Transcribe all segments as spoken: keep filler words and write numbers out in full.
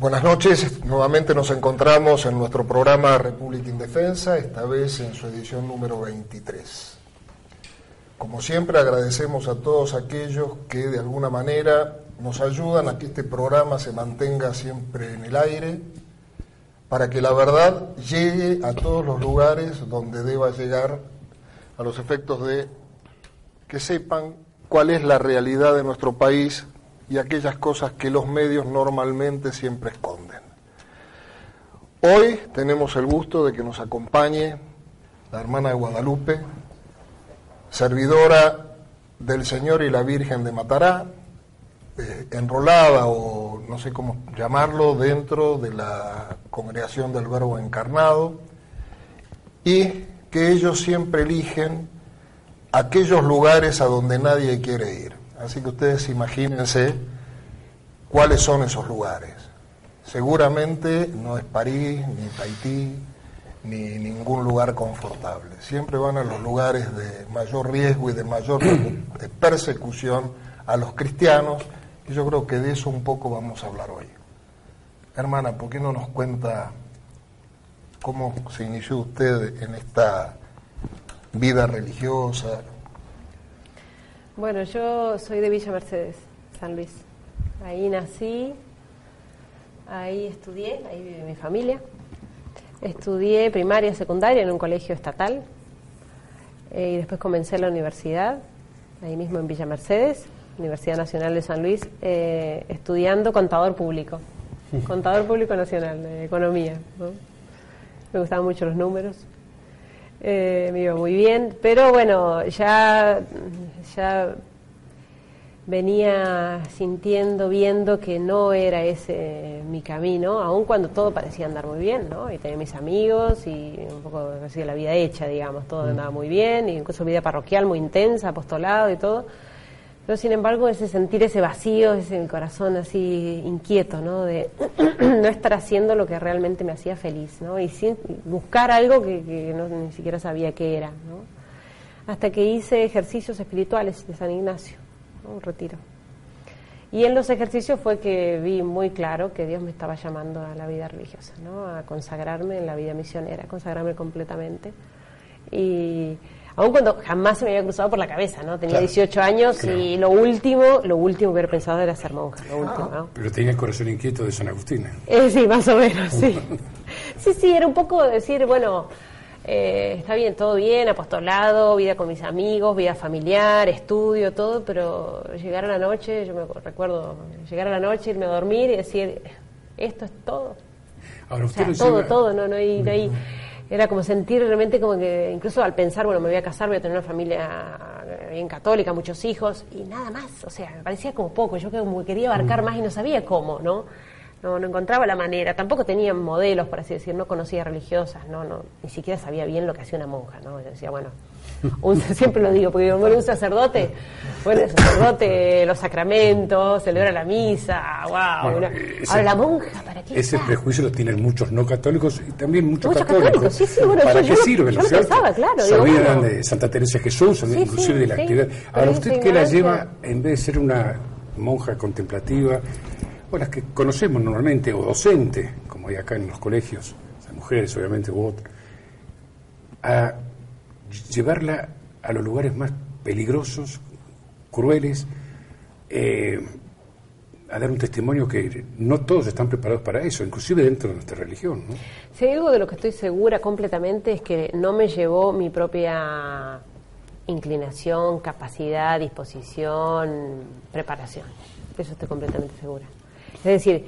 Buenas noches, nuevamente nos encontramos en nuestro programa República Indefensa, esta vez en su edición número veintitrés. Como siempre agradecemos a todos aquellos que de alguna manera nos ayudan a que este programa se mantenga siempre en el aire, para que la verdad llegue a todos los lugares donde deba llegar, a los efectos de que sepan cuál es la realidad de nuestro país y aquellas cosas que los medios normalmente siempre esconden. Hoy tenemos el gusto de que nos acompañe la hermana de Guadalupe, servidora del Señor y la Virgen de Matará, eh, enrolada o no sé cómo llamarlo dentro de la Congregación del Verbo Encarnado, y que ellos siempre eligen aquellos lugares a donde nadie quiere ir. Así que ustedes imagínense cuáles son esos lugares. Seguramente no es París, ni Tahití, ni ningún lugar confortable. Siempre van a los lugares de mayor riesgo y de mayor persecución a los cristianos, y yo creo que de eso un poco vamos a hablar hoy. Hermana, ¿por qué no nos cuenta cómo se inició usted en esta vida religiosa? Bueno, yo soy de Villa Mercedes, San Luis. Ahí nací, ahí estudié, ahí vive mi familia. Estudié primaria y secundaria en un colegio estatal, eh, y después comencé la universidad, ahí mismo en Villa Mercedes, Universidad Nacional de San Luis, eh, estudiando contador público, contador público nacional, de economía, ¿no? Me gustaban mucho los números. Eh, me iba muy bien, pero bueno, ya, ya venía sintiendo, viendo que no era ese mi camino, aun cuando todo parecía andar muy bien, ¿no? Y tenía mis amigos y un poco así la vida hecha, digamos, todo andaba muy bien, y incluso vida parroquial muy intensa, apostolado y todo. Pero sin embargo, ese sentir ese vacío, ese mi corazón así inquieto, ¿no? De no estar haciendo lo que realmente me hacía feliz, ¿no? Y sin buscar algo que, que no, ni siquiera sabía qué era, ¿no? Hasta que hice ejercicios espirituales de San Ignacio, ¿no? Un retiro. Y en los ejercicios fue que vi muy claro que Dios me estaba llamando a la vida religiosa, ¿no? A consagrarme en la vida misionera, a consagrarme completamente. Y aun cuando jamás se me había cruzado por la cabeza, ¿no? Tenía claro, dieciocho años, claro. Y lo último, lo último que hubiera pensado era ser monja, lo último, ¿no? Pero tenía el corazón inquieto de San Agustín. Eh, sí, más o menos, sí. Sí, sí, era un poco decir, bueno, eh, está bien, todo bien, apostolado, vida con mis amigos, vida familiar, estudio, todo, pero llegar a la noche, yo me recuerdo, llegar a la noche, irme a dormir y decir, esto es todo. Ahora, usted o sea, todo, lleva... todo, no, no hay... No hay Era como sentir realmente como que, incluso al pensar, bueno, me voy a casar, voy a tener una familia bien católica, muchos hijos, y nada más, o sea, me parecía como poco, yo como quería abarcar más y no sabía cómo, ¿no? No, no encontraba la manera, tampoco tenía modelos, por así decir, no conocía religiosas, no, no, ni siquiera sabía bien lo que hacía una monja, ¿no? Yo decía, bueno, un, siempre lo digo, porque digo, bueno, un sacerdote, bueno, el sacerdote, los sacramentos, celebra la misa, wow, bueno, ese, ahora la monja, ¿para qué ese está? prejuicio lo tienen muchos no católicos y también muchos, muchos católicos. católicos. Sí, sí, bueno, ¿Para yo, qué yo, sirve, yo no es cierto? Pensaba, claro, Sabían digo, bueno, de Santa Teresa de Jesús, sí, inclusive sí, de la sí, actividad. Ahora, ¿usted qué la lleva, en vez de ser una monja contemplativa, o las que conocemos normalmente, o docente, como hay acá en los colegios, las mujeres obviamente u otras, a llevarla a los lugares más peligrosos, crueles, eh, a dar un testimonio que no todos están preparados para eso, inclusive dentro de nuestra religión, ¿no? Si hay algo de lo que estoy segura completamente es que no me llevó mi propia inclinación, capacidad, disposición, preparación. De eso estoy completamente segura. Es decir,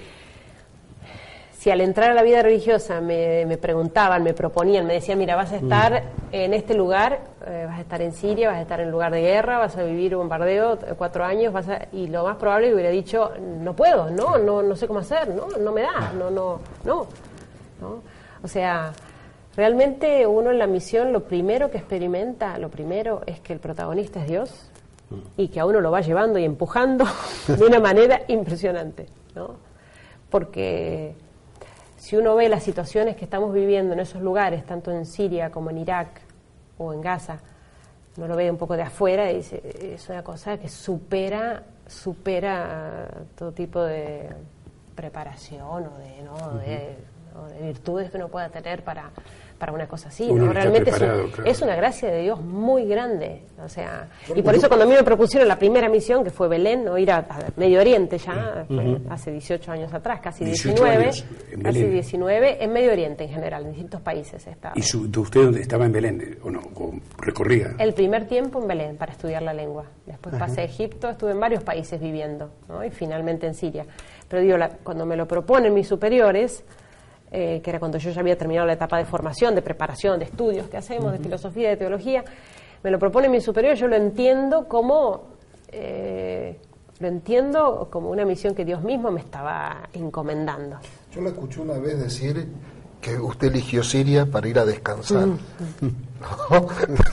si al entrar a la vida religiosa me, me preguntaban, me proponían, me decían, mira, vas a estar mm. en este lugar, eh, vas a estar en Siria, vas a estar en lugar de guerra, vas a vivir un bombardeo cuatro años, vas a, y lo más probable hubiera dicho, no puedo, no, no, no sé cómo hacer, no, no me da, no, no, no, no. O sea, realmente uno en la misión lo primero que experimenta, lo primero es que el protagonista es Dios y que a uno lo va llevando y empujando de una manera impresionante, ¿no? Porque si uno ve las situaciones que estamos viviendo en esos lugares, tanto en Siria como en Irak o en Gaza, uno lo ve un poco de afuera y dice, es una cosa que supera, supera todo tipo de, preparación o de, ¿no? uh-huh. de, ¿no? de virtudes que uno pueda tener para, para una cosa así. Uno ¿no? Realmente es, un, claro. es una gracia de Dios muy grande. O sea, y por eso cuando a mí me propusieron la primera misión, que fue Belén, no ir a, a Medio Oriente ya, uh-huh. fue hace dieciocho años atrás, casi diecinueve, años casi diecinueve, en Medio Oriente en general, en distintos países estaba. ¿Y su, usted estaba en Belén o no? ¿O recorría? El primer tiempo en Belén para estudiar la lengua. Después uh-huh. pasé a Egipto, estuve en varios países viviendo, ¿no? Y finalmente en Siria. Pero digo, la, cuando me lo proponen mis superiores, Eh, que era cuando yo ya había terminado la etapa de formación, de preparación, de estudios que hacemos, uh-huh. de filosofía, de teología, me lo propone mi superior, yo lo entiendo como eh, lo entiendo como una misión que Dios mismo me estaba encomendando. Yo la escuché una vez decir que usted eligió Siria para ir a descansar. Uh-huh. ¿No?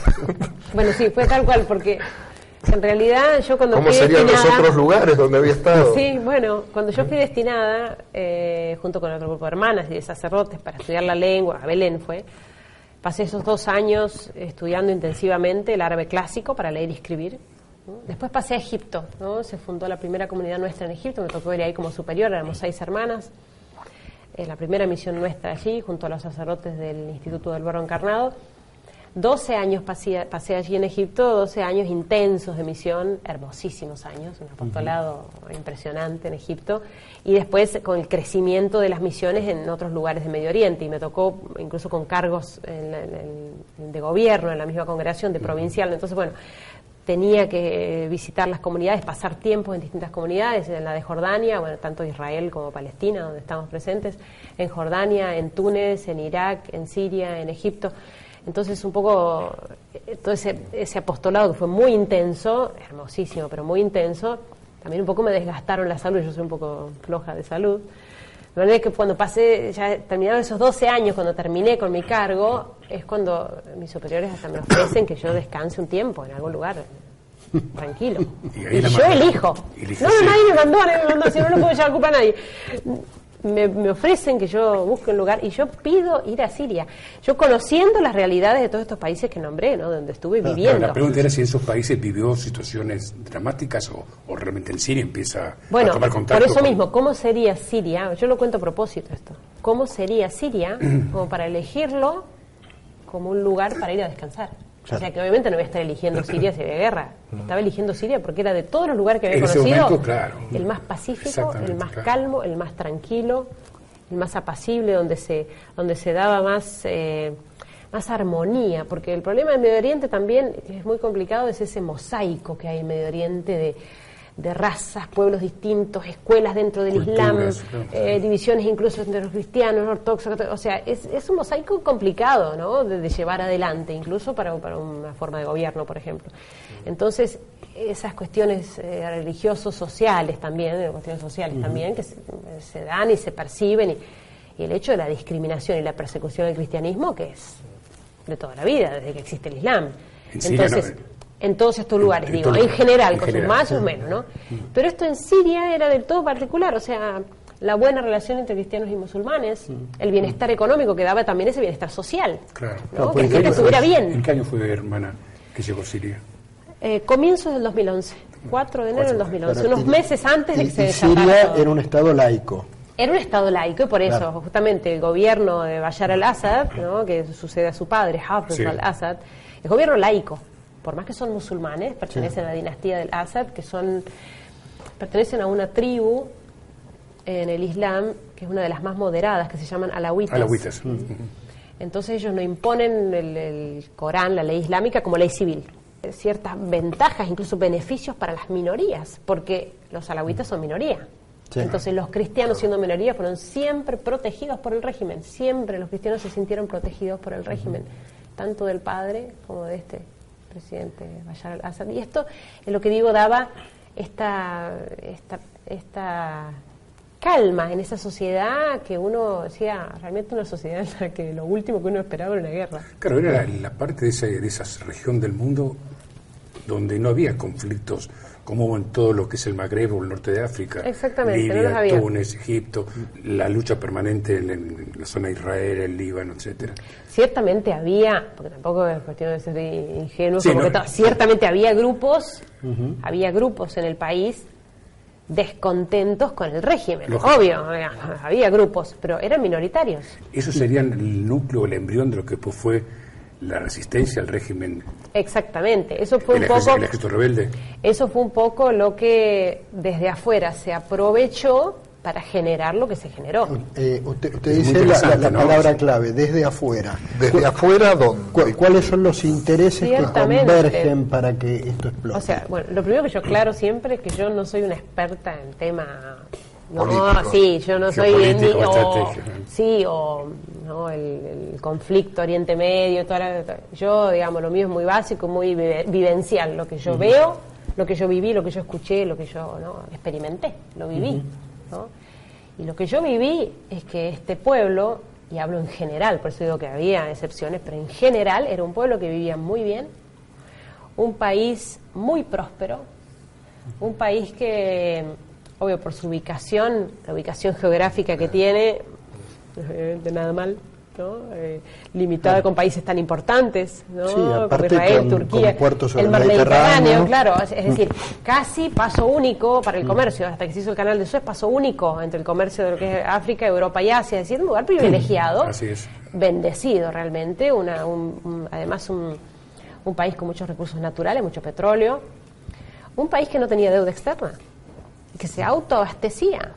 Bueno, sí, fue tal cual, porque en realidad yo cuando ¿Cómo fui serían destinada, los otros lugares donde había estado? Sí, bueno, cuando yo fui destinada, eh, junto con otro grupo de hermanas y de sacerdotes, para estudiar la lengua, a Belén fue, pasé esos dos años estudiando intensivamente el árabe clásico para leer y escribir, ¿no? Después pasé a Egipto, ¿no? Se fundó la primera comunidad nuestra en Egipto, me tocó ir ahí como superior, éramos seis hermanas, eh, la primera misión nuestra allí, junto a los sacerdotes del Instituto del Verbo Encarnado. doce años pasé, pasé allí en Egipto, doce años intensos de misión, hermosísimos años, un apostolado uh-huh. impresionante en Egipto, y después con el crecimiento de las misiones en otros lugares de Medio Oriente, y me tocó incluso con cargos en, en, en, de gobierno en la misma congregación de provincial. Entonces, bueno, tenía que visitar las comunidades, pasar tiempo en distintas comunidades, en la de Jordania, bueno, tanto Israel como Palestina, donde estamos presentes, en Jordania, en Túnez, en Irak, en Siria, en Egipto. Entonces un poco todo ese, ese apostolado que fue muy intenso, hermosísimo, pero muy intenso, también un poco me desgastaron la salud, yo soy un poco floja de salud. La verdad es que cuando pasé, ya terminaron esos doce años, cuando terminé con mi cargo, es cuando mis superiores hasta me ofrecen que yo descanse un tiempo en algún lugar, tranquilo. Y, y yo elijo. No, no, nadie me mandó, nadie me mandó, si no, no puedo llevar culpa a nadie. Me, me ofrecen que yo busque un lugar y yo pido ir a Siria. Yo conociendo las realidades de todos estos países que nombré, ¿no? Donde estuve claro, viviendo. Claro, la pregunta era si en esos países vivió situaciones dramáticas o, o realmente en Siria empieza bueno, a tomar contacto. Por eso con... mismo, ¿cómo sería Siria? Yo lo cuento a propósito esto. ¿Cómo sería Siria como para elegirlo como un lugar para ir a descansar? Claro. O sea, que obviamente no voy a estar eligiendo Siria si había guerra. Estaba eligiendo Siria porque era de todos los lugares que había en conocido, ese momento, claro. el más pacífico, el más claro. calmo, el más tranquilo, el más apacible, donde se donde se daba más eh, más armonía, porque el problema del Medio Oriente también es muy complicado, es ese mosaico que hay en Medio Oriente de de razas, pueblos distintos, escuelas dentro del Culturas, Islam, claro. eh, divisiones incluso entre los cristianos, ortodoxos, o sea, es, es un mosaico complicado, ¿no?, de, de llevar adelante, incluso para, para una forma de gobierno, por ejemplo. Entonces, esas cuestiones eh, religiosos, sociales también, eh, cuestiones sociales uh-huh. también, que se, se dan y se perciben, y, y el hecho de la discriminación y la persecución del cristianismo, que es de toda la vida, desde que existe el Islam. En Siria, Entonces, no, en todos estos lugares, en, digo, en general, en con sus más o menos, ¿no? Pero esto en Siria era del todo particular, o sea, la buena relación entre cristianos y musulmanes, el bienestar económico que daba también ese bienestar social, claro. ¿no? No, que la gente estuviera bien. ¿En qué año fue, hermana, que llegó a Siria? Eh, comienzos del dos mil once, cuatro de enero del dos mil once, unos meses antes de que se desatara. Siria era un estado laico. Era un estado laico y por eso, claro. justamente, el gobierno de Bashar al-Assad, ¿no?, que sucede a su padre, Hafez sí. al-Assad, es gobierno laico. Por más que son musulmanes, pertenecen sí. a la dinastía del Assad, que son pertenecen a una tribu en el Islam que es una de las más moderadas, que se llaman alawitas. Alawitas. Uh-huh. Entonces ellos no imponen el, el Corán, la ley islámica, como ley civil. Ciertas ventajas, incluso beneficios para las minorías, porque los alawitas son minoría. Sí. Entonces los cristianos, siendo minoría, fueron siempre protegidos por el régimen. Siempre los cristianos se sintieron protegidos por el régimen, uh-huh. tanto del padre como de este presidente Bashar al-Assad. Y esto es lo que digo, daba esta, esta, esta calma en esa sociedad que uno decía, realmente una sociedad en la que lo último que uno esperaba era una guerra. Claro, era la, la parte de esa, de esa región del mundo donde no había conflictos como hubo en todo lo que es el Magreb o el norte de África. Exactamente, Libia, no los había. Túnez, Egipto, la lucha permanente en, en la zona de Israel, el Líbano, etcétera. Ciertamente había, porque tampoco es cuestión de ser ingenuo, sí, como no, que todo, ciertamente había grupos, uh-huh. había grupos en el país descontentos con el régimen. Lógico. Obvio, había grupos, pero eran minoritarios. Eso sería el núcleo, el embrión de lo que pues fue la resistencia al régimen. Exactamente, eso fue el un poco el ejército rebelde. Eso fue un poco lo que desde afuera se aprovechó para generar lo que se generó. Eh, usted usted dice la, la, la palabra ¿no? clave, desde afuera. ¿Desde afuera dónde? ¿Cu ¿Cuáles son los intereses que convergen para que esto explote? O sea, bueno, lo primero que yo aclaro siempre es que yo no soy una experta en tema... No, político. sí, yo no soy... Ni, o, sí, o no, el, el conflicto Oriente Medio, toda la, yo, digamos, lo mío es muy básico, muy vive, vivencial, lo que yo uh-huh. veo, lo que yo viví, lo que yo escuché, lo que yo no experimenté, lo viví. Uh-huh. ¿no? Y lo que yo viví es que este pueblo, y hablo en general, por eso digo que había excepciones, pero en general era un pueblo que vivía muy bien, un país muy próspero, un país que, obvio por su ubicación, la ubicación geográfica que tiene, de nada mal, ¿no? Eh, limitada claro. con países tan importantes, ¿no? Sí, aparte como Israel, con, Turquía, con puertos sobre el mar Mediterráneo, Mediterráneo, claro, es, es decir, casi paso único para el comercio, hasta que se hizo el canal de Suez, paso único entre el comercio de lo que es África, Europa y Asia, es decir, un lugar privilegiado, Así es. bendecido realmente, una, un, un, además un, un país con muchos recursos naturales, mucho petróleo, un país que no tenía deuda externa, que se autoabastecía.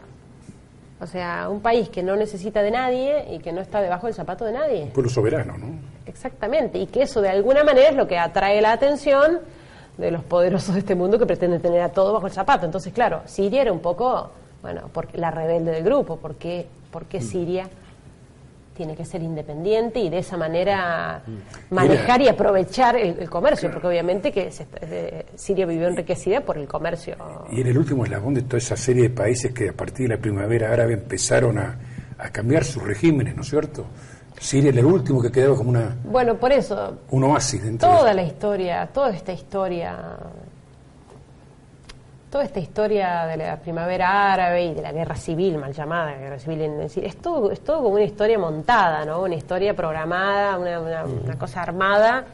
O sea, un país que no necesita de nadie y que no está debajo del zapato de nadie. Un pueblo soberano, ¿no? Exactamente, y que eso de alguna manera es lo que atrae la atención de los poderosos de este mundo que pretenden tener a todo bajo el zapato. Entonces, claro, Siria era un poco, bueno, porque la rebelde del grupo, ¿por qué, por qué Siria tiene que ser independiente y de esa manera manejar y aprovechar el, el comercio? Claro. Porque obviamente que se, eh, Siria vivió enriquecida por el comercio. Y en el último eslabón de toda esa serie de países que a partir de la primavera árabe empezaron a, a cambiar sus regímenes, ¿no es cierto? Siria era el último que quedaba como una... Bueno, por eso... Un oasis dentro toda de la historia, toda esta historia... Toda esta historia de la primavera árabe y de la guerra civil, mal llamada guerra civil en Siria, es todo, es todo como una historia montada, ¿no? Una historia programada, una, una, una cosa armada,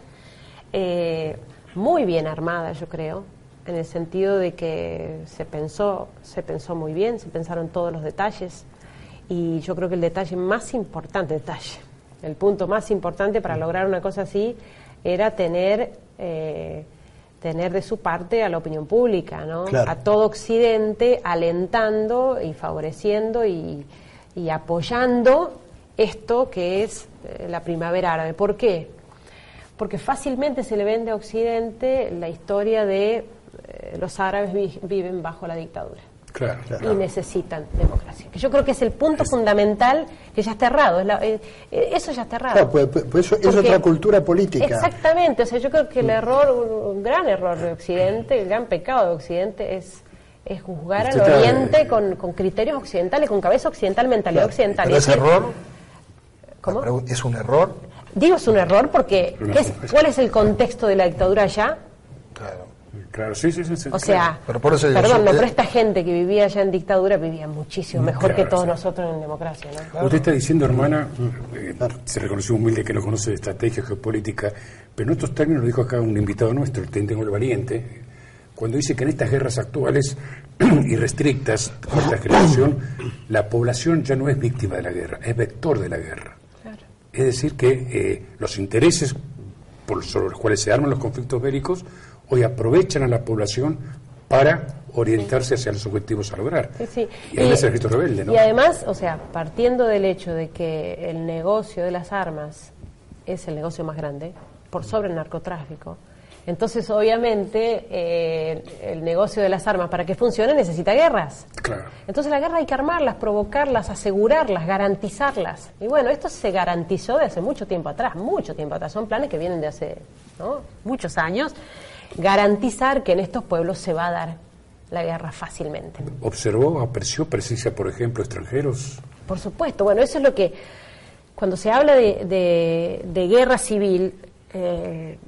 eh, muy bien armada, yo creo, en el sentido de que se pensó, se pensó muy bien, se pensaron todos los detalles, y yo creo que el detalle más importante, detalle, el punto más importante para lograr una cosa así era tener... Eh, tener de su parte a la opinión pública, ¿no? Claro. A todo Occidente alentando y favoreciendo y, y apoyando esto que es eh, la primavera árabe. ¿Por qué? Porque fácilmente se le vende a Occidente la historia de eh, los árabes vi viven bajo la dictadura. Claro, claro. Y necesitan democracia. Que yo creo que es el punto es, fundamental que ya está errado. Es la, eh, eso ya está errado. Claro, pues, pues eso Porque, es otra cultura política. Exactamente. O sea, yo creo que el error, un gran error de Occidente, el gran pecado de Occidente es, es juzgar al Oriente con, con criterios occidentales, con cabeza occidental, mentalidad claro, occidental. ¿Pero es error? ¿Cómo? ¿Es un error? Digo es un error porque ¿qué es, ¿cuál es el contexto de la dictadura allá? Claro. Claro, sí, sí, sí. sí o sea, pero por eso perdón, no, eh, pero esta gente que vivía allá en dictadura vivía muchísimo mejor claro, que todos sí. nosotros en democracia, ¿no? Claro. Usted está diciendo, hermana, eh, se reconoció humilde que no conoce de estrategia geopolítica, pero en otros términos lo dijo acá un invitado nuestro, el Tentengo el Valiente, cuando dice que en estas guerras actuales irrestrictas, con esta generación, la población ya no es víctima de la guerra, es vector de la guerra. Claro. Es decir, que eh, los intereses por, sobre los cuales se arman los conflictos bélicos hoy aprovechan a la población para orientarse hacia los objetivos a lograr. Sí, sí. Y ahí es el ejército rebelde, ¿no? Y además, o sea, partiendo del hecho de que el negocio de las armas es el negocio más grande, por sobre el narcotráfico, entonces obviamente eh, el negocio de las armas para que funcione necesita guerras. Claro. Entonces la guerra hay que armarlas, provocarlas, asegurarlas, garantizarlas. Y bueno, esto se garantizó de hace mucho tiempo atrás, mucho tiempo atrás. Son planes que vienen de hace, ¿no?, muchos años. Garantizar que en estos pueblos se va a dar la guerra fácilmente. ¿Observó, apreció presencia, por ejemplo, extranjeros? Por supuesto. Bueno, eso es lo que, cuando se habla de, de, de guerra civil, eh,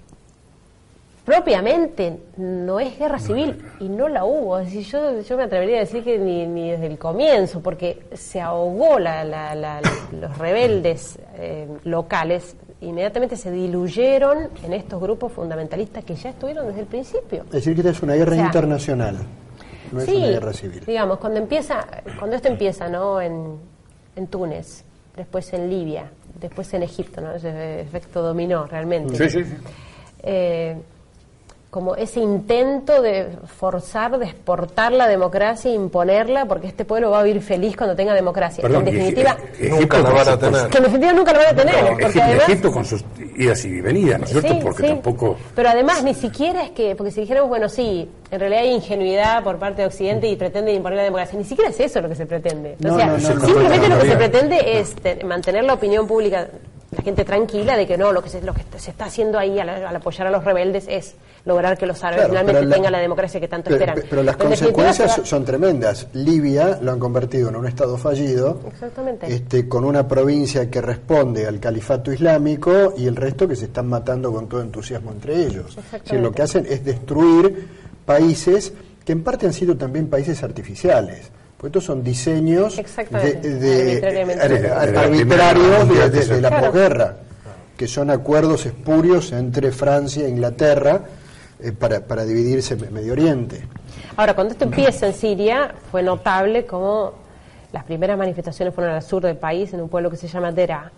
propiamente no es guerra no, civil no, no. y no la hubo. Es decir, yo, yo me atrevería a decir que ni, ni desde el comienzo, porque se ahogó la, la, la, los rebeldes eh, locales. Inmediatamente se diluyeron en estos grupos fundamentalistas que ya estuvieron desde el principio. Es decir, que esta es una guerra o sea, internacional. no es sí, una guerra civil. Digamos, cuando empieza, cuando esto empieza, ¿no? En, en Túnez, después en Libia, después en Egipto, ¿no? Ese efecto dominó realmente. Sí, sí, sí. Eh, como ese intento de forzar, de exportar la democracia e imponerla, porque este pueblo va a vivir feliz cuando tenga democracia. Perdón, en definitiva, y, nunca la van a tener. Que en definitiva nunca la van a tener. No, porque Egipto, además, Egipto con sus idas y venidas, ¿no es cierto? Sí, Porque sí. tampoco... Pero además ni siquiera es que, porque si dijéramos, bueno, sí, en realidad hay ingenuidad por parte de Occidente y pretenden imponer la democracia, ni siquiera es eso lo que se pretende. No, o sea, no, no, simplemente no, no, lo que no, se no. pretende es te- mantener la opinión pública, la gente tranquila de que no, lo que se, lo que se está haciendo ahí al, al apoyar a los rebeldes es lograr que los árabes Claro, finalmente pero la- tengan la democracia que tanto Pero, esperan. pero las En definitiva, consecuencias se va- son tremendas. Libia lo han convertido en un estado fallido, Exactamente. este, con una provincia que responde al califato islámico y el resto que se están matando con todo entusiasmo entre ellos. Exactamente. Es decir, lo que hacen es destruir países que en parte han sido también países artificiales. Porque estos son diseños de, Exactamente. de- Arbitrariamente. ar- De la- de la arbitrarios Primera de, Guerra de- de la Claro. posguerra, que son acuerdos espurios entre Francia e Inglaterra eh, para, para dividirse en Medio Oriente. Ahora, cuando esto empieza en Siria, fue notable como las primeras manifestaciones fueron al sur del país, en un pueblo que se llama Deraa.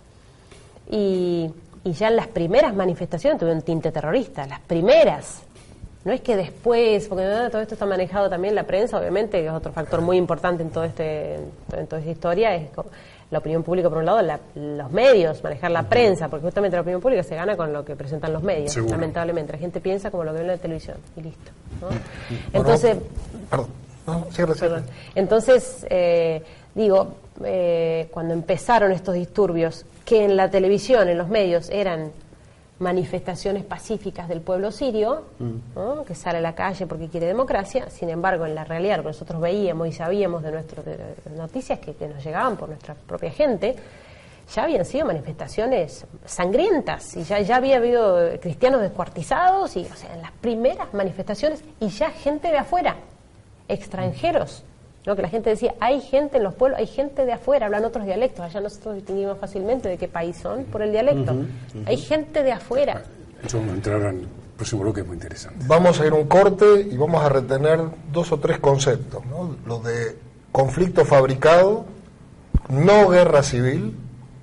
Y, y ya en las primeras manifestaciones tuvieron un tinte terrorista, las primeras. No es que después, porque ¿no? todo esto está manejado también la prensa, obviamente, que es otro factor muy importante en todo este en toda esta historia, es como la opinión pública por un lado, la- los medios, manejar la prensa, porque justamente la opinión pública se gana con lo que presentan los medios, Seguro. lamentablemente. La gente piensa como lo ve en la televisión y listo, ¿no? Entonces, Perdón. No, cierre, cierre. Perdón. Entonces, eh, digo, eh, cuando empezaron estos disturbios, que en la televisión, en los medios, eran manifestaciones pacíficas del pueblo sirio, ¿no? Que sale a la calle porque quiere democracia, sin embargo, en la realidad, lo que nosotros veíamos y sabíamos de nuestras noticias que, que nos llegaban por nuestra propia gente, ya habían sido manifestaciones sangrientas y ya, ya había habido cristianos descuartizados, y, o sea, en las primeras manifestaciones, y ya gente de afuera, extranjeros, ¿no? Que la gente decía, hay gente en los pueblos, hay gente de afuera, hablan otros dialectos, allá nosotros distinguimos fácilmente de qué país son por el dialecto, hay gente de afuera. Eso vamos a entrar en el próximo bloque, es muy interesante. Vamos a ir a un corte y vamos a retener dos o tres conceptos, ¿no? Lo de conflicto fabricado, no guerra civil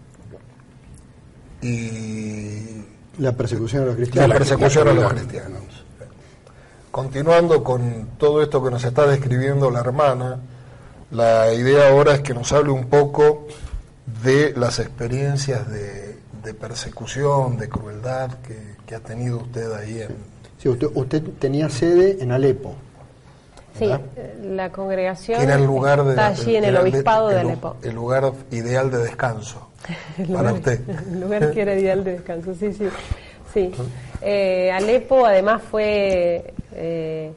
y La persecución a los la cristianos. persecución a los la- cristianos. Continuando con todo esto que nos está describiendo la hermana, la idea ahora es que nos hable un poco de las experiencias de, de persecución, de crueldad que, que ha tenido usted ahí en... Sí, usted, usted tenía sede en Alepo. Sí, ¿verdad? la congregación Que era el lugar de, está allí en el era obispado de el- Alepo. el lugar ideal de descanso El para lugar- usted. El lugar que era ideal de descanso, sí, sí. sí. Eh, Alepo además fue, eh,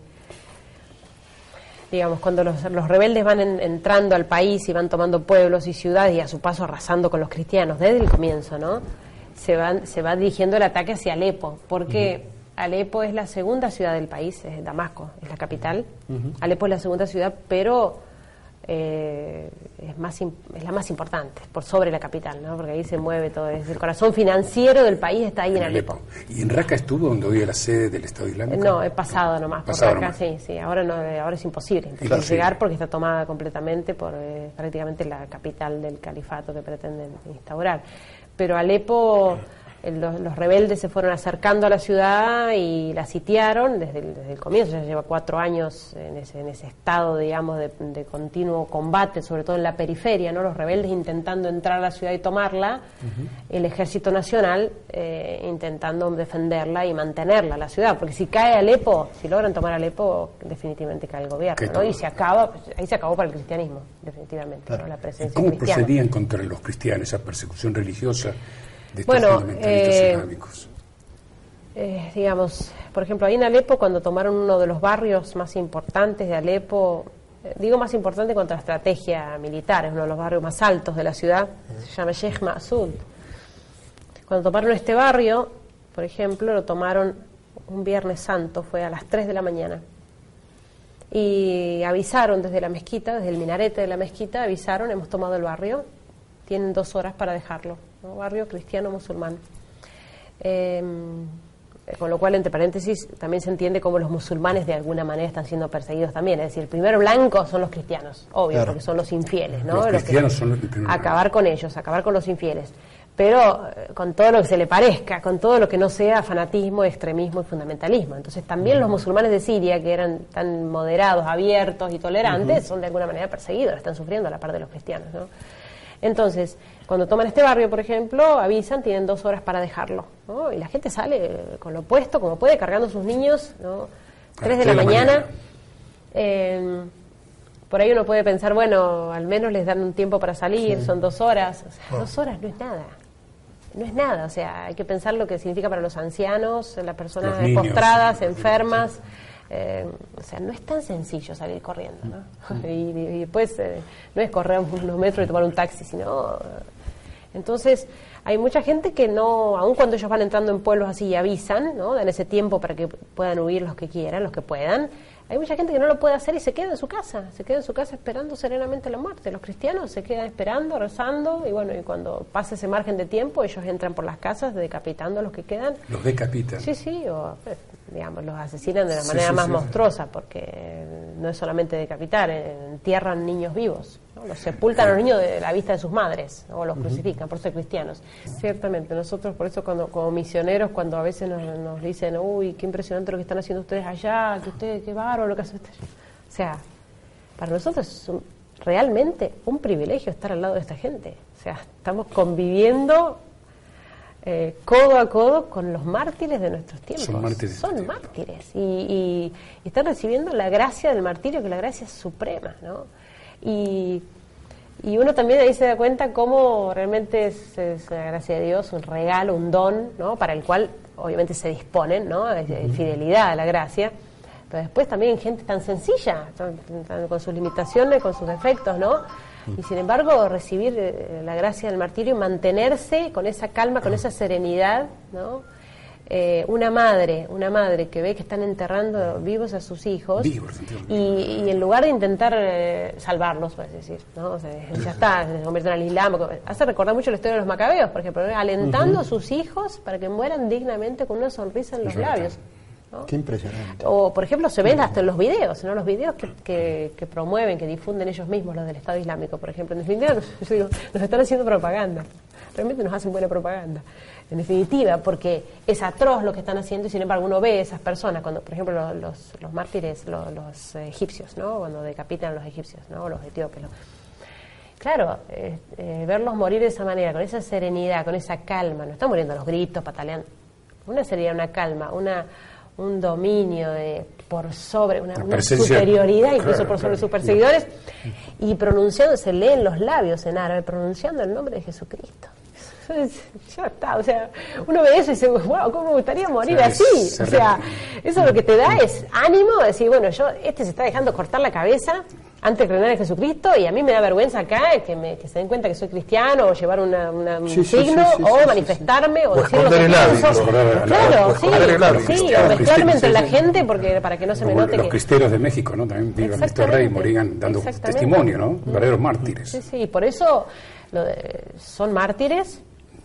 digamos, cuando los, los rebeldes van en- entrando al país y van tomando pueblos y ciudades y a su paso arrasando con los cristianos, desde el comienzo, ¿no? Se, van, se va dirigiendo el ataque hacia Alepo, porque Alepo es la segunda ciudad del país, es Damasco, es la capital. Alepo es la segunda ciudad, pero eh, es, más, im- es la más importante, por sobre la capital, ¿no? Porque ahí se mueve todo, es el corazón financiero del país está ahí en, Alepo. ¿Y en Raqqa estuvo donde hoy era la sede del Estado Islámico? No, he pasado nomás por Pasado acá, nomás. sí, sí, ahora no, eh, ahora es imposible, imposible Claro, sí. llegar porque está tomada completamente por eh, prácticamente la capital del califato que pretenden instaurar. Pero Alepo, eh, los, los rebeldes se fueron acercando a la ciudad y la sitiaron desde el, desde el comienzo, ya lleva cuatro años en ese, en ese estado, digamos, de, de continuo combate, sobre todo en la periferia, ¿no? Los rebeldes intentando entrar a la ciudad y tomarla, el ejército nacional eh, intentando defenderla y mantenerla, la ciudad, porque si cae Alepo, si logran tomar Alepo, definitivamente cae el Que gobierno, ¿no? todo. Y se acaba, ahí se acabó para el cristianismo, definitivamente, ¿no? La presencia ¿Cómo cristiana. procedían contra los cristianos, esa persecución religiosa de estos Bueno, fundamentalistas eh, islámicos? Eh, digamos, por ejemplo, ahí en Alepo, cuando tomaron uno de los barrios más importantes de Alepo, eh, digo más importante contra la estrategia militar, es uno de los barrios más altos de la ciudad, se llama Sheikh Masud. Cuando tomaron este barrio, por ejemplo, lo tomaron un Viernes Santo, fue a las tres de la mañana. Y avisaron desde la mezquita, desde el minarete de la mezquita, avisaron, hemos tomado el barrio, tienen dos horas para dejarlo, ¿no? Barrio cristiano-musulmán. Eh, con lo cual, entre paréntesis, también se entiende cómo los musulmanes de alguna manera están siendo perseguidos también. Es decir, el primer blanco son los cristianos, obvio, claro, porque son los infieles, ¿no? Los cristianos los son los que... Acabar con ellos, acabar con los infieles. Pero eh, con todo lo que se le parezca, con todo lo que no sea fanatismo, extremismo y fundamentalismo. Entonces también uh-huh. los musulmanes de Siria, que eran tan moderados, abiertos y tolerantes, uh-huh. son de alguna manera perseguidos, están sufriendo a la par de los cristianos, ¿no? Entonces, cuando toman este barrio, por ejemplo, avisan, tienen dos horas para dejarlo, ¿no? Y la gente sale con lo puesto, como puede, cargando a sus niños, ¿no? Tres de la, la mañana. mañana. Eh, por ahí uno puede pensar, bueno, al menos les dan un tiempo para salir, sí. son dos horas. O sea, oh. dos horas no es nada. No es nada, o sea, hay que pensar lo que significa para los ancianos, las personas niños, postradas, sí, enfermas. Sí. Eh, o sea, no es tan sencillo salir corriendo, ¿no? Mm. Y, y después eh, no es correr unos metros y tomar un taxi, sino... Entonces, hay mucha gente que no, aun cuando ellos van entrando en pueblos así y avisan, ¿no? Dan ese tiempo para que puedan huir los que quieran, los que puedan. Hay mucha gente que no lo puede hacer y se queda en su casa, se queda en su casa esperando serenamente la muerte. Los cristianos se quedan esperando, rezando, y bueno, y cuando pasa ese margen de tiempo, ellos entran por las casas decapitando a los que quedan. Los decapitan. Sí, sí, o digamos, los asesinan de la manera sí, sí, más sí, monstruosa, porque no es solamente decapitar, entierran niños vivos, ¿no? Los sepultan a los niños de la vista de sus madres, o los uh-huh. crucifican por ser cristianos. Ciertamente, nosotros por eso cuando como misioneros, cuando a veces nos, nos dicen, uy, qué impresionante lo que están haciendo ustedes allá, que ustedes, qué bárbaro lo que hacen ustedes. O sea, para nosotros es un, realmente un privilegio estar al lado de esta gente. O sea, estamos conviviendo eh, codo a codo con los mártires de nuestros tiempos. Son mártires. Son mártires. Y, y, y están recibiendo la gracia del martirio, que la gracia es suprema, ¿no? Y, y uno también ahí se da cuenta cómo realmente es, es la gracia de Dios, un regalo, un don, ¿no? Para el cual obviamente se disponen, ¿no? Es, es fidelidad a la gracia. Pero después también gente tan sencilla, tan, tan, con sus limitaciones, con sus defectos, ¿no? Y sin embargo recibir eh, la gracia del martirio y mantenerse con esa calma, con esa serenidad, ¿no? Eh, una madre, una madre que ve que están enterrando vivos a sus hijos, vivos, y, y en lugar de intentar eh, salvarlos, puedes decir, ¿no? O sea, ya está, se convierten al Islam, hace recordar mucho la historia de los macabeos, por ejemplo, alentando uh-huh. a sus hijos para que mueran dignamente con una sonrisa en los labios, ¿no? Qué impresionante. O, por ejemplo, se ven hasta en los videos, ¿no? Los videos que, que, que promueven, que difunden ellos mismos, los del Estado Islámico, por ejemplo. En definitiva, nos, yo digo, nos están haciendo propaganda. Realmente nos hacen buena propaganda. En definitiva, porque es atroz lo que están haciendo y sin embargo uno ve esas personas, cuando, por ejemplo, los, los, los mártires, los, los egipcios, ¿no? Cuando decapitan a los egipcios, ¿no? Los etíopes. ¿no? Claro, eh, eh, verlos morir de esa manera, con esa serenidad, con esa calma, no están muriendo a los gritos, pataleando. Una serenidad, una calma, una... un dominio de por sobre, una, una superioridad incluso claro, por sobre claro. sus perseguidores, y pronunciando, se leen los labios en árabe, pronunciando el nombre de Jesucristo. Ya está, o sea, uno ve eso y dice, wow, ¿cómo me gustaría morir o sea, así? O sea, eso lo que te da es ánimo, de decir, bueno, yo, este se está dejando cortar la cabeza antes de creer en Jesucristo, y a mí me da vergüenza acá que, me, que se den cuenta que soy cristiano, o llevar una, una, un sí, signo, sí, sí, sí, o sí, manifestarme, sí, sí. o, o decir lo que pienso. Claro, sí, sí, o mezclarme entre la gente porque para que no se me note los que... cristeros de México, ¿no? También vivan Cristo Rey, morían dando testimonio, ¿no? Mm. Verdaderos mártires. Sí, sí, por eso lo de, son mártires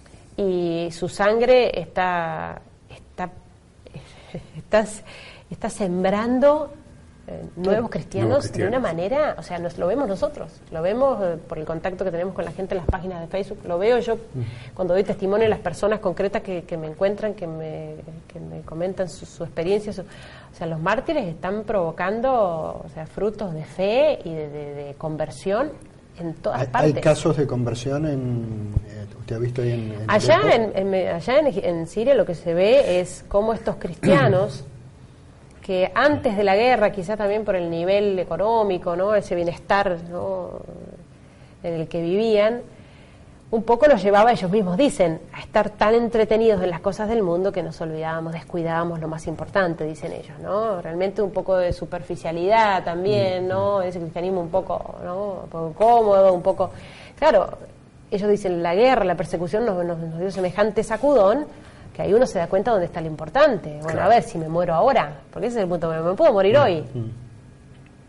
y su sangre está, está, está, está sembrando... Eh, nuevos cristianos, nuevos cristianos de una manera, o sea, nos lo vemos nosotros, lo vemos eh, por el contacto que tenemos con la gente en las páginas de Facebook, lo veo yo mm. cuando doy testimonio de las personas concretas que, que me encuentran, que me, que me comentan su, su experiencia, su, o sea, los mártires están provocando, o sea, frutos de fe y de, de, de conversión en todas ¿Hay, partes. ¿Hay casos de conversión en, eh, usted ha visto ahí en, en allá en, en, allá en, en Siria lo que se ve es cómo estos cristianos que antes de la guerra, quizá también por el nivel económico, ¿no? Ese bienestar, ¿no? en el que vivían, un poco los llevaba, ellos mismos dicen, a estar tan entretenidos en las cosas del mundo que nos olvidábamos, descuidábamos lo más importante, dicen ellos, ¿no? Realmente un poco de superficialidad también, ¿no? Ese cristianismo un poco, ¿no? Un poco cómodo, un poco... Claro, ellos dicen, la guerra, la persecución nos, nos, nos dio semejante sacudón, que ahí uno se da cuenta dónde está lo importante. Bueno, claro. a ver, si me muero ahora, porque ese es el punto, me puedo morir hoy.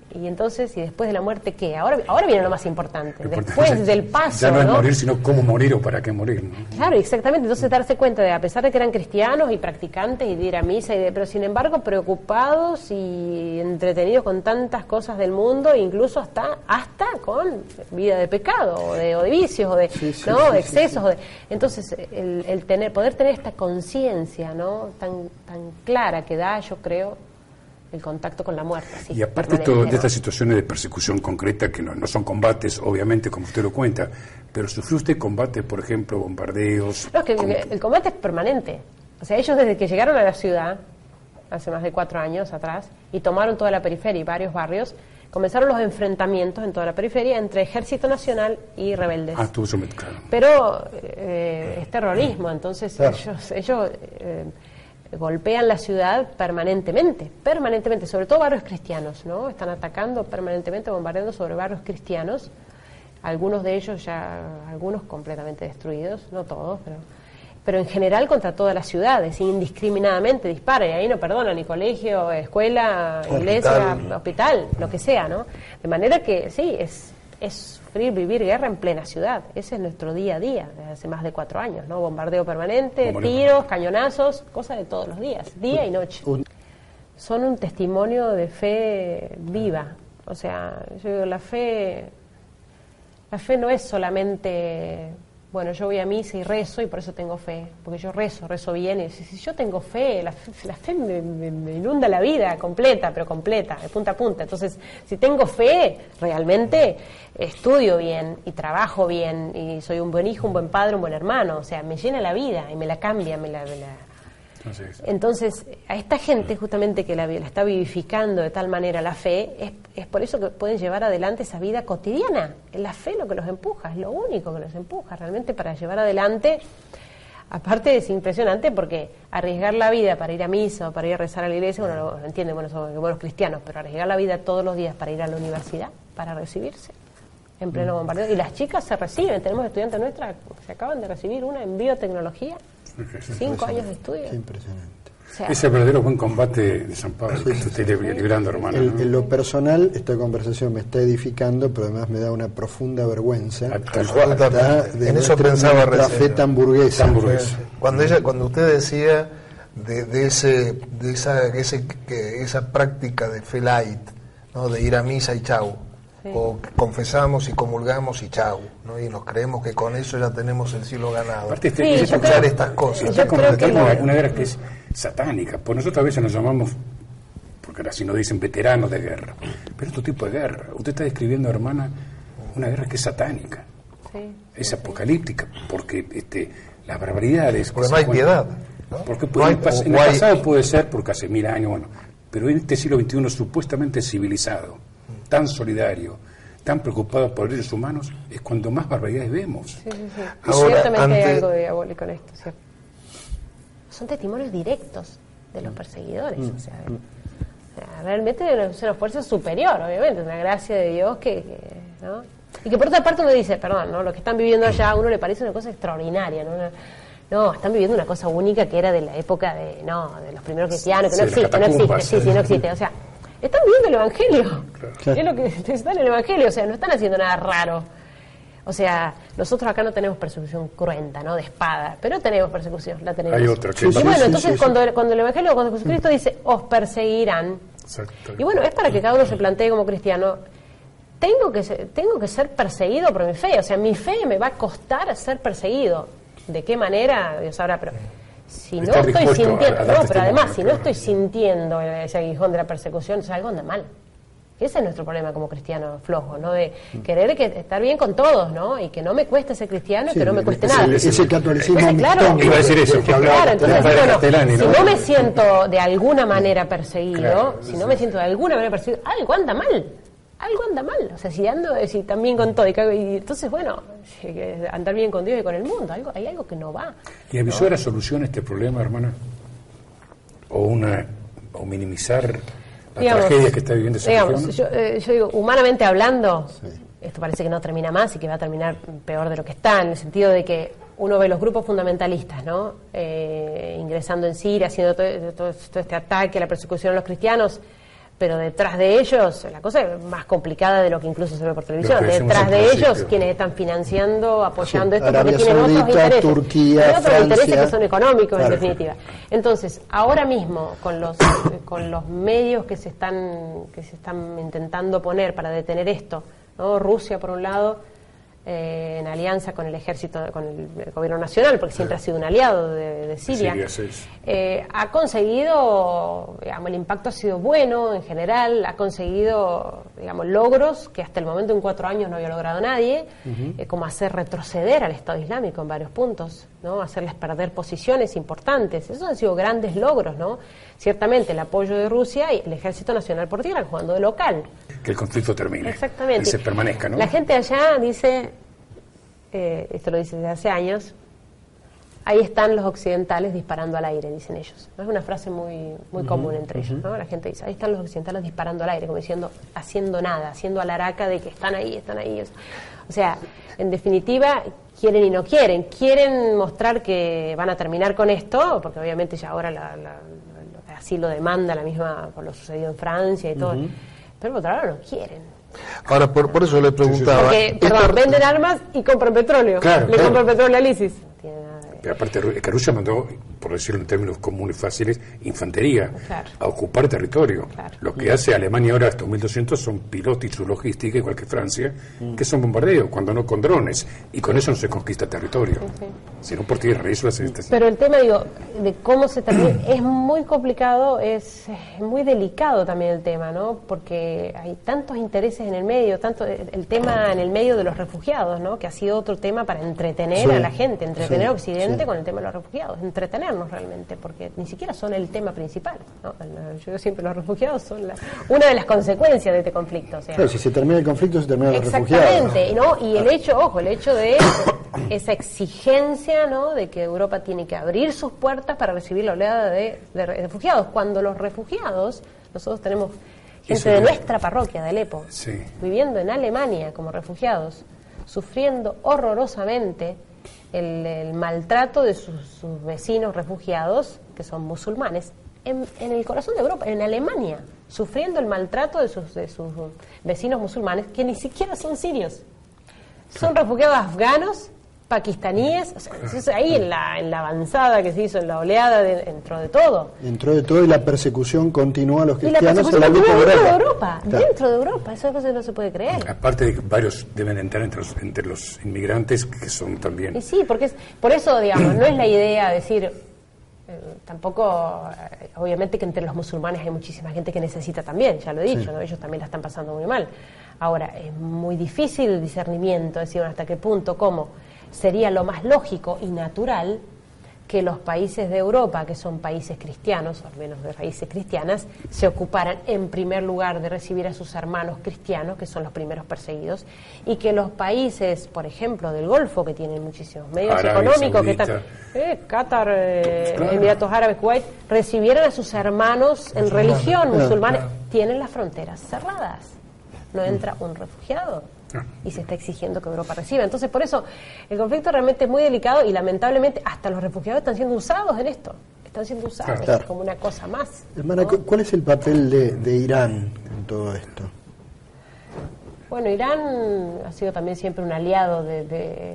Y entonces, ¿y después de la muerte qué? Ahora, ahora viene lo más importante. Lo después importante, del paso, ya no es ¿no? morir, sino cómo morir o para qué morir, ¿no? Claro, exactamente. Entonces darse cuenta de, a pesar de que eran cristianos y practicantes y de ir a misa, y de, pero sin embargo preocupados y entretenidos con tantas cosas del mundo, incluso hasta hasta con vida de pecado o de, o de vicios o de sí, sí, no sí, excesos. sí, sí. O de, entonces el, el tener, poder tener esta conciencia, ¿no? tan tan clara que da, yo creo, el contacto con la muerte. Sí, y aparte todo, de estas situaciones de persecución concreta, que no, no son combates, obviamente, como usted lo cuenta, pero ¿sufrió usted combate, por ejemplo, bombardeos? No, es que com- el, el combate es permanente. O sea, ellos desde que llegaron a la ciudad, hace más de cuatro años atrás, y tomaron toda la periferia y varios barrios, comenzaron los enfrentamientos en toda la periferia entre Ejército Nacional y rebeldes. Ah, tuvo eso, claro. Pero eh, es terrorismo, entonces Claro. ellos... ellos eh, golpean la ciudad permanentemente, permanentemente, sobre todo barrios cristianos, ¿no? Están atacando permanentemente, bombardeando sobre barrios cristianos, algunos de ellos ya, algunos completamente destruidos, no todos, pero, pero en general contra todas las ciudades, indiscriminadamente disparan, y ahí no perdonan ni colegio, escuela, Hospital. iglesia, hospital, lo que sea, ¿no? De manera que sí, es, es sufrir, vivir guerra en plena ciudad. Ese es nuestro día a día, desde hace más de cuatro años, ¿no? Bombardeo permanente, Bombardeo. tiros, cañonazos, cosas de todos los días, día y noche. Un- Son un testimonio de fe viva. O sea, yo digo, la fe, la fe no es solamente, bueno, yo voy a misa y rezo y por eso tengo fe, porque yo rezo, rezo bien, y si, si yo tengo fe, la fe, la fe me, me- me inunda la vida completa, pero completa, de punta a punta. Entonces, si tengo fe, realmente estudio bien y trabajo bien y soy un buen hijo, un buen padre, un buen hermano, o sea, me llena la vida y me la cambia, me la... Me la Entonces, entonces, a esta gente justamente que la, la está vivificando de tal manera la fe, es, es por eso que pueden llevar adelante esa vida cotidiana. Es la fe lo que los empuja, es lo único que los empuja realmente para llevar adelante. Aparte es impresionante porque arriesgar la vida para ir a misa o para ir a rezar a la iglesia, bueno, lo entienden, bueno, somos buenos cristianos, pero arriesgar la vida todos los días para ir a la universidad, para recibirse en pleno bombardeo. Y las chicas se reciben, tenemos estudiantes nuestras, se acaban de recibir una en biotecnología, cinco años de estudio. Qué impresionante. O sea, ese verdadero buen combate de San Pablo, que usted esté librando, hermano. El- ¿no? en lo personal, esta conversación me está edificando, pero además me da una profunda vergüenza. Ah, tal cual. ¿verdad? En de eso nuestra, pensaba nuestra recién. fe tan burguesa. Tan burguesa. Cuando ella, cuando usted decía de, de ese, de esa, ese, que, esa práctica de fe light, ¿no? De ir a misa y chau, Sí. o que confesamos y comulgamos y chau, ¿no? Y nos creemos que con eso ya tenemos el cielo ganado. Aparte, este, Sí, ese yo escuchar creo- estas cosas. yo está creo que convirtiendo la- en una guerra que es satánica. Pues nosotros a veces nos llamamos, porque ahora sí nos dicen veteranos de guerra, pero otro tipo de guerra. Usted está describiendo, hermana, una guerra que es satánica, sí. es apocalíptica, porque este, las barbaridades... que Porque se no hay cuentan- piedad, ¿no? Porque No puede- hay- en, pas- o- en o el hay- pasado puede ser, porque hace mil años, bueno, pero en este siglo veintiuno supuestamente civilizado, tan solidario, tan preocupado por los derechos humanos, es cuando más barbaridades vemos. Sí, sí, sí. Ahora, Ciertamente hay antes- algo de diabólico en esto. ¿Cierto? Son testimonios directos de los perseguidores. O sea, de- o sea, realmente es una fuerza superior, obviamente, una gracia de Dios que, que, ¿no? Y que por otra parte uno dice, perdón, ¿no? Lo que están viviendo allá a uno le parece una cosa extraordinaria, ¿no? Una- no, están viviendo una cosa única que era de la época de, no, de los primeros cristianos, que Sí, no de las existe, no existe, catacumbas, sí, sí, sí. no existe. O sea, están viviendo el Evangelio. Claro. Es lo que están en el Evangelio, o sea, no están haciendo nada raro. O sea, nosotros acá no tenemos persecución cruenta, ¿no? De espada, pero tenemos persecución, la tenemos. Hay otra que Sí, Y sí, bueno, sí, entonces sí, sí. cuando, cuando el Evangelio, cuando Jesucristo dice, os perseguirán, Exacto. y bueno, es para que cada uno se plantee como cristiano, tengo que ser, tengo que ser perseguido por mi fe, o sea, mi fe me va a costar ser perseguido. ¿De qué manera? Dios sabrá, pero si no Estar estoy dispuesto a- sintiendo, a dar no, pero testimonio, además, si no claro. estoy sintiendo ese aguijón de la persecución, o sea, algo anda mal. Ese es nuestro problema como cristianos flojos, ¿no? De querer que estar bien con todos, ¿no? Y que no me cueste ser cristiano y Sí, que no me ese- cueste ese- nada. ese catolicismo Ese, claro, mixtónico Iba a decir eso, del que hablaba Claro, entonces Padre digo, no, Castellani, si ¿no? no me siento de alguna manera perseguido, Claro, si sí, no sí, me sí. siento de alguna manera perseguido, algo anda mal. Algo anda mal. O sea, si ando si también con todo y, cago- y entonces, bueno, si hay que andar bien con Dios y con el mundo, algo, hay algo que no va. ¿Y avisó la solución a este problema, hermana? ¿O una o minimizar la Digamos, tragedia que está viviendo esa digamos, región? yo, eh, yo digo, humanamente hablando, Sí. esto parece que no termina más y que va a terminar peor de lo que está, en el sentido de que uno ve los grupos fundamentalistas, ¿no? Eh, ingresando en Siria, haciendo todo, todo- todo este ataque a la persecución a los cristianos, pero detrás de ellos, la cosa es más complicada de lo que incluso se ve por televisión, detrás de ellos quienes están financiando, apoyando sí, esto, Arabia porque tienen Saudita, otros intereses, Turquía, tienen otros Francia, intereses que son económicos, claro. en definitiva. Entonces, ahora mismo, con los con los medios que se están que se están intentando poner para detener esto, ¿no? Rusia, por un lado, eh, en alianza con el ejército, con el, el gobierno nacional, porque siempre sí. ha sido un aliado de, de Siria, Siria sí. eh, ha conseguido, digamos, el impacto ha sido bueno en general, ha conseguido, digamos, logros que hasta el momento en cuatro años no había logrado nadie, uh-huh. eh, como hacer retroceder al Estado Islámico en varios puntos, ¿no? Hacerles perder posiciones importantes. Esos han sido grandes logros, ¿no? Ciertamente el apoyo de Rusia y el Ejército Nacional por Tierra jugando de local. Que el conflicto termine. Exactamente. Y se permanezca, ¿no? La gente allá dice, eh, esto lo dice desde hace años, ahí están los occidentales disparando al aire, dicen ellos. ¿No? Es una frase muy muy uh-huh, común entre uh-huh. ellos, ¿no? La gente dice, ahí están los occidentales disparando al aire, como diciendo, haciendo nada, haciendo alaraca de que están ahí, están ahí. O sea, en definitiva, quieren y no quieren. Quieren mostrar que van a terminar con esto, porque obviamente ya ahora la, la, la, así lo demanda la misma, por lo sucedido en Francia y todo. Uh-huh. Pero por otro lado no quieren. Ahora, por, por eso le preguntaba... Porque, perdón, esta... venden armas y compran petróleo. Claro, Le claro. compran petróleo a ISIS. No tiene nada de... Pero aparte, que Rusia mandó, por decirlo en términos comunes fáciles, infantería claro. a ocupar territorio. Claro. Lo que hace Alemania ahora, hasta mil doscientos, son pilotos y su logística, igual que Francia, mm. que son bombardeos, cuando no con drones. Y con eso no se conquista territorio, okay. sino por tierra. Eso hace esta... Pero el tema, digo, de cómo se termina, es muy complicado, es, es muy delicado también el tema, ¿no? Porque hay tantos intereses en el medio, tanto el tema en el medio de los refugiados, ¿no? Que ha sido otro tema para entretener sí. a la gente, entretener sí. a Occidente sí. con el tema de los refugiados, entretenernos realmente, porque ni siquiera son el tema principal, ¿no? Yo siempre los refugiados son la, una de las consecuencias de este conflicto. O sea, claro, si se termina el conflicto, se terminan los refugiados. Exactamente, ¿no? Y el hecho, ojo, el hecho de esa exigencia, ¿no? De que Europa tiene que abrir sus puertas para recibir la oleada de, de refugiados, cuando los refugiados, nosotros tenemos gente Eso de nuestra parroquia de Alepo, sí. viviendo en Alemania como refugiados, sufriendo horrorosamente el, el maltrato de sus, sus vecinos refugiados, que son musulmanes, en, en el corazón de Europa, en Alemania, sufriendo el maltrato de sus, de sus vecinos musulmanes, que ni siquiera son sirios. Son refugiados afganos, pakistaníes, o sea, entonces ahí en la, en la avanzada que se hizo, en la oleada, de, entró de todo. Entró de todo y la persecución continúa a los cristianos. Y la persecución en la continúa dentro de Europa, Europa, claro. dentro de Europa, eso no se puede creer. Aparte de que varios deben entrar entre los, entre los inmigrantes que son también... Y sí, porque es, por eso, digamos, no es la idea decir... Eh, tampoco, eh, obviamente que entre los musulmanes hay muchísima gente que necesita también, ya lo he dicho, sí. ¿no? Ellos también la están pasando muy mal. Ahora, es muy difícil el discernimiento, decir, bueno, hasta qué punto, cómo sería lo más lógico y natural que los países de Europa, que son países cristianos, al menos de raíces cristianas, se ocuparan en primer lugar de recibir a sus hermanos cristianos, que son los primeros perseguidos, y que los países, por ejemplo, del Golfo, que tienen muchísimos medios Arabia económicos, Saudita. que están, eh, Qatar, eh, claro. Emiratos Árabes, Kuwait, recibieran a sus hermanos en religión musulmanes, claro. tienen las fronteras cerradas, no entra un refugiado. Y se está exigiendo que Europa reciba. Entonces, por eso, el conflicto realmente es muy delicado y lamentablemente hasta los refugiados están siendo usados en esto. Están siendo usados claro. como una cosa más. Hermana, ¿no? ¿Cuál es el papel de, de Irán en todo esto? Bueno, Irán ha sido también siempre un aliado de, de,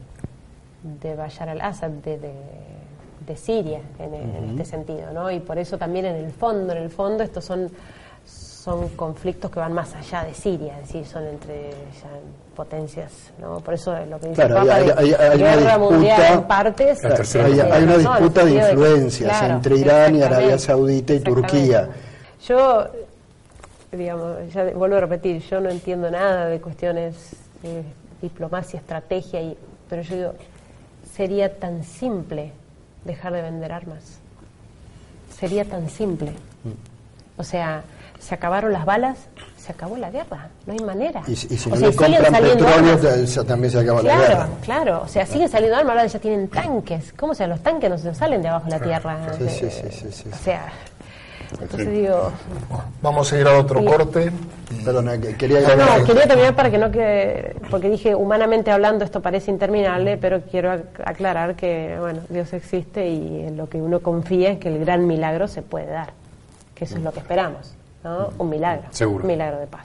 de Bashar al-Assad, de, de, de Siria, en, en uh-huh. este sentido, ¿no? Y por eso también en el fondo, en el fondo, estos son... son conflictos que van más allá de Siria, es decir, son entre ya potencias, ¿no? Por eso es lo que dice claro, el Papa hay, hay, hay de guerra disputa, mundial en partes. Claro, hay, hay una disputa de influencias claro, entre Irán y Arabia Saudita y Turquía. Yo, digamos, ya vuelvo a repetir, yo no entiendo nada de cuestiones de diplomacia, estrategia, y, pero yo digo, sería tan simple dejar de vender armas. Sería tan simple. O sea, se acabaron las balas, se acabó la guerra, no hay manera. Y, y si o no sea, le compran petróleo, armas. También se acaba claro, la guerra. Claro, o sea, siguen saliendo armas, ahora ya tienen tanques. ¿Cómo se los tanques no se salen de abajo de la tierra? Sí, sí, sí, sí, sí. O sea, entonces digo... Vamos a ir a otro y, corte. Perdona, quería... No, no, quería terminar para que no quede... Porque dije, humanamente hablando, esto parece interminable, pero quiero aclarar que, bueno, Dios existe y en lo que uno confía es que el gran milagro se puede dar. Que eso es lo que esperamos. ¿no? Un milagro. Seguro. Un milagro de paz.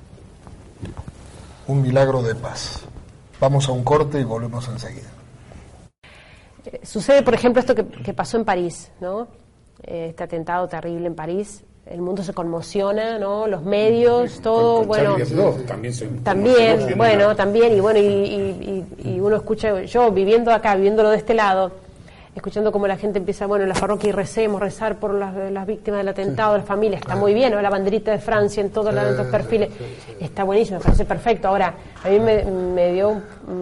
Un milagro de paz. Vamos a un corte y volvemos enseguida. Eh, sucede, por ejemplo, esto que, que pasó en París, ¿no? Eh, este atentado terrible en París. El mundo se conmociona, ¿no? Los medios, todo, con, con bueno, Hebdo, también, se también, bueno, también, y bueno, y, y, y, y uno escucha, yo viviendo acá, viviéndolo de este lado, escuchando cómo la gente empieza, bueno, en la parroquia y recemos, rezar por las, las víctimas del atentado, sí. Las familias, está muy bien, ¿no? La banderita de Francia en todos sí, los perfiles, sí, sí, sí. Está buenísimo, me parece perfecto. Ahora, a mí me, me dio,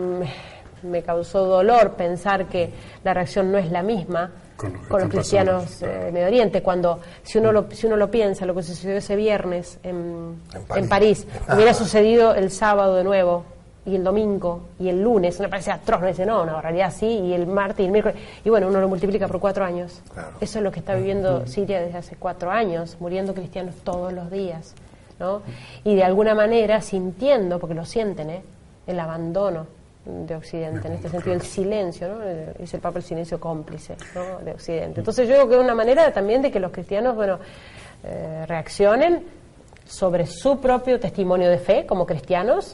me, me causó dolor pensar que la reacción no es la misma con los, con los cristianos de eh, Medio Oriente, cuando si uno lo si uno lo piensa, lo que sucedió ese viernes en, en París, en París hubiera sucedido el sábado de nuevo, y el domingo, y el lunes, me parece atroz, no dice, no, no, en realidad sí, y el martes, y el miércoles, y bueno, uno lo multiplica por cuatro años. Claro. Eso es lo que está viviendo Siria desde hace cuatro años, muriendo cristianos todos los días, ¿no? Y de alguna manera sintiendo, porque lo sienten, ¿eh? El abandono de Occidente, en este sentido el silencio, ¿no? Dice el Papa, el silencio cómplice, ¿no? De Occidente. Entonces yo creo que es una manera también de que los cristianos, bueno, eh, reaccionen sobre su propio testimonio de fe como cristianos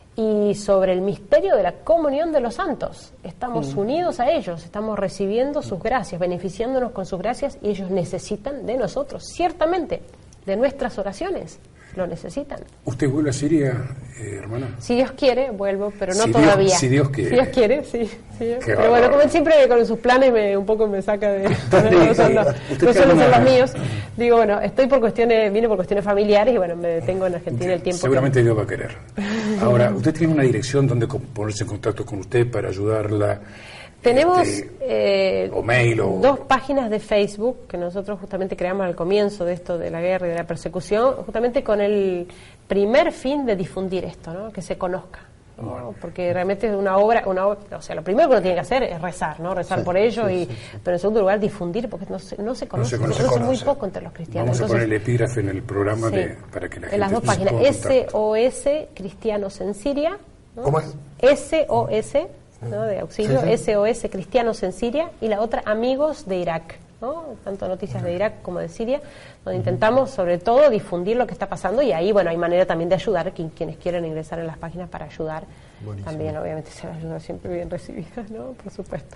y sobre el misterio de la comunión de los santos. Estamos mm. unidos a ellos, estamos recibiendo sus gracias, beneficiándonos con sus gracias, y ellos necesitan de nosotros, ciertamente, de nuestras oraciones. Lo necesitan. ¿Usted vuelve a Siria, eh, hermana? Si Dios quiere, vuelvo, pero no si todavía. Dios, si Dios quiere. Si Dios quiere, sí. sí. Pero bueno, como siempre con sus planes me, un poco me saca de... no son los, no suelen ser los míos. Digo, bueno, estoy por cuestiones, vine por cuestiones familiares y bueno, me detengo en Argentina el tiempo. Seguramente que... Dios va a querer. Ahora, ¿usted tiene una dirección donde ponerse en contacto con usted para ayudarla? Tenemos este, eh, o mail, o... dos páginas de Facebook que nosotros justamente creamos al comienzo de esto de la guerra y de la persecución, justamente con el primer fin de difundir esto, ¿no? Que se conozca, ¿no? Bueno. Porque realmente es una obra, una obra, o sea, lo primero que uno tiene que hacer es rezar, ¿no? Rezar sí, por ello, sí, y, sí, sí. Pero en segundo lugar difundir, porque no se, no se conoce, no se conoce, se conoce muy poco entre los cristianos. Vamos a Entonces, poner el epígrafe en el programa sí, de, para que la gente en las dos páginas, S O S Cristianos en Siria, ¿no? ¿Cómo es? S O S, ¿no? De auxilio, sí, sí. S O S Cristianos en Siria, y la otra Amigos de Irak, ¿no? Tanto noticias de Irak como de Siria, donde intentamos sobre todo difundir lo que está pasando, y ahí bueno hay manera también de ayudar, quien, quienes quieren ingresar en las páginas para ayudar. Buenísimo. También obviamente será ayuda siempre bien recibida, ¿no? Por supuesto.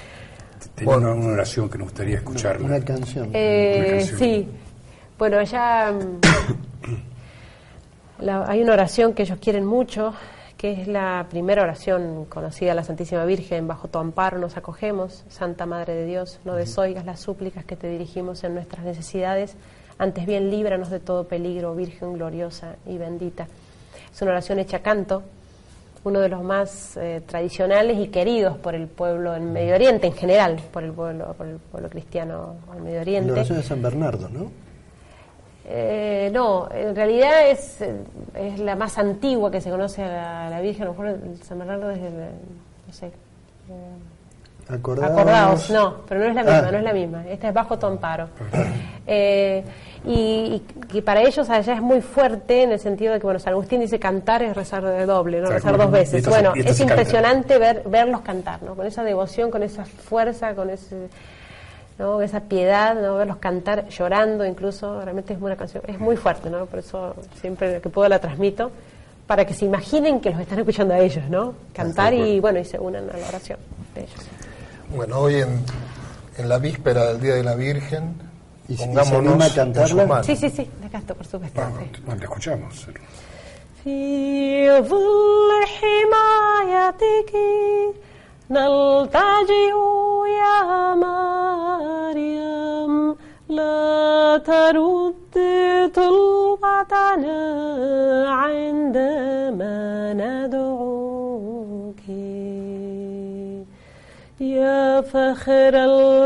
Tenía una, una oración que nos gustaría escucharla. Una canción. Eh, una canción. Sí, bueno, ella la, hay una oración que ellos quieren mucho, que es la primera oración conocida a la Santísima Virgen: bajo tu amparo nos acogemos, Santa Madre de Dios, no desoigas las súplicas que te dirigimos en nuestras necesidades, antes bien líbranos de todo peligro, Virgen gloriosa y bendita. Es una oración hecha a canto, uno de los más eh, tradicionales y queridos por el pueblo en Medio Oriente en general, por el pueblo, por el pueblo cristiano en Medio Oriente. La oración de San Bernardo, ¿no? Eh, no, en realidad es, es la más antigua que se conoce a la, a la Virgen. A lo mejor el San Bernardo es el, no sé. Eh, Acordaos. Acordaos, no, pero no es la misma, ah. no es la misma. Esta es bajo tu amparo. Eh, y, y, y para ellos allá es muy fuerte en el sentido de que, bueno, San Agustín dice cantar es rezar de doble, ¿no? Rezar dos veces. Esto, bueno, es impresionante ver, verlos cantar, ¿no? Con esa devoción, con esa fuerza, con ese... ¿no? Esa piedad, ¿no? Verlos cantar llorando incluso, realmente es una canción, es muy fuerte, ¿no? Por eso siempre que puedo la transmito, para que se imaginen que los están escuchando a ellos, ¿no? Cantar y bueno, y se unan a la oración de ellos. Bueno, hoy en, en la víspera del Día de la Virgen, ¿Y pongámonos a cantarla? Sí, sí, sí, la canto, por supuesto. Vamos, sí. La escuchamos. في ظل حمايتك نلتجئ يا مريم لا ترد طلبتنا عندما ندعوك يا فخر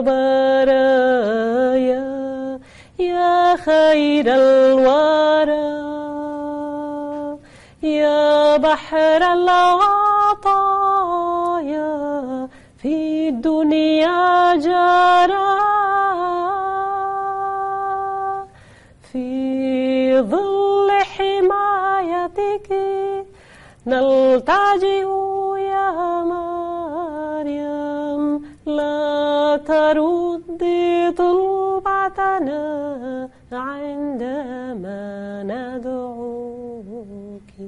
البرايا يا خير الورى يا بحر العطايا في الدنيا جرى في ظل حمايتك نلتجئ يا مريم لا تردي طلبتنا عندما ندعوك.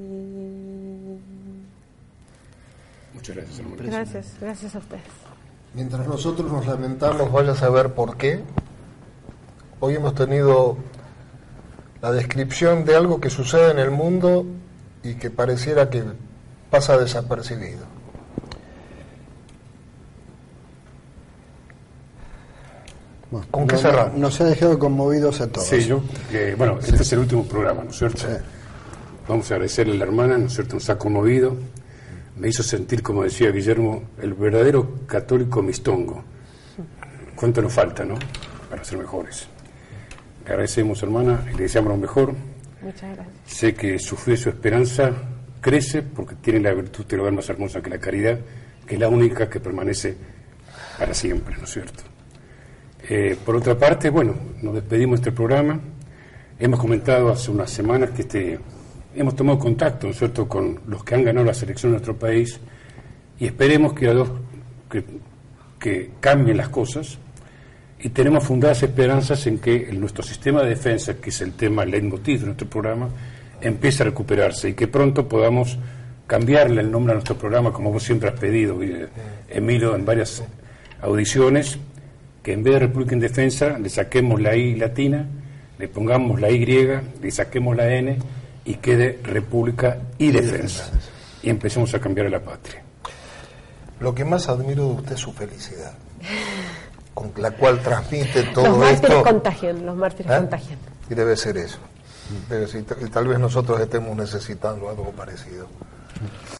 Muchas gracias, hermano. Gracias, gracias a ustedes. Mientras nosotros nos lamentamos, vaya a saber por qué, hoy hemos tenido la descripción de algo que sucede en el mundo y que pareciera que pasa desapercibido. Bueno, ¿Con qué no, cerramos? Nos ha dejado conmovidos a todos. Sí, yo, eh, bueno, este sí. es el último programa, ¿no es cierto? Sí. Vamos a agradecerle a la hermana, ¿no es cierto? Nos ha conmovido, me hizo sentir, como decía Guillermo, el verdadero católico mistongo. ¿Cuánto nos falta, no? Para ser mejores. Le agradecemos, hermana, y le deseamos lo mejor. Muchas gracias. Sé que su fe y su esperanza crece porque tiene la virtud teologal más hermosa que la caridad, que es la única que permanece para siempre, ¿no es cierto? Eh, por otra parte, bueno, nos despedimos de este programa. Hemos comentado hace unas semanas que este, hemos tomado contacto, ¿no es cierto?, con los que han ganado la selección de nuestro país y esperemos que, a dos, que, que cambien las cosas. Y tenemos fundadas esperanzas en que el, nuestro sistema de defensa, que es el tema leitmotiv de nuestro programa, empiece a recuperarse y que pronto podamos cambiarle el nombre a nuestro programa, como vos siempre has pedido, Emilio, en varias audiciones, que en vez de República en Defensa le saquemos la I latina, le pongamos la Y, le saquemos la N y quede República y Defensa. Y empecemos a cambiar a la patria. Lo que más admiro de usted es su felicidad, con la cual transmite todo los mártires esto. Contagian, los mártires ¿Eh? contagian. Y debe ser eso. Debe ser, y tal vez nosotros estemos necesitando algo parecido.